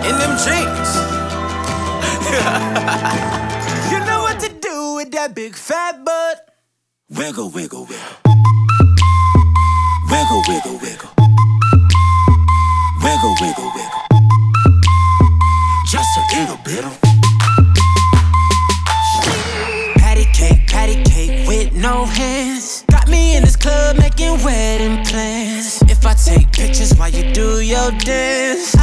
in them jeans. You know what to do with that big fat butt. Wiggle, wiggle, wiggle. Wiggle, wiggle, wiggle. Wiggle, wiggle, wiggle. Just a little bit of patty cake with no hands. Got me in this club making wedding plans. If I take pictures while you do your dance,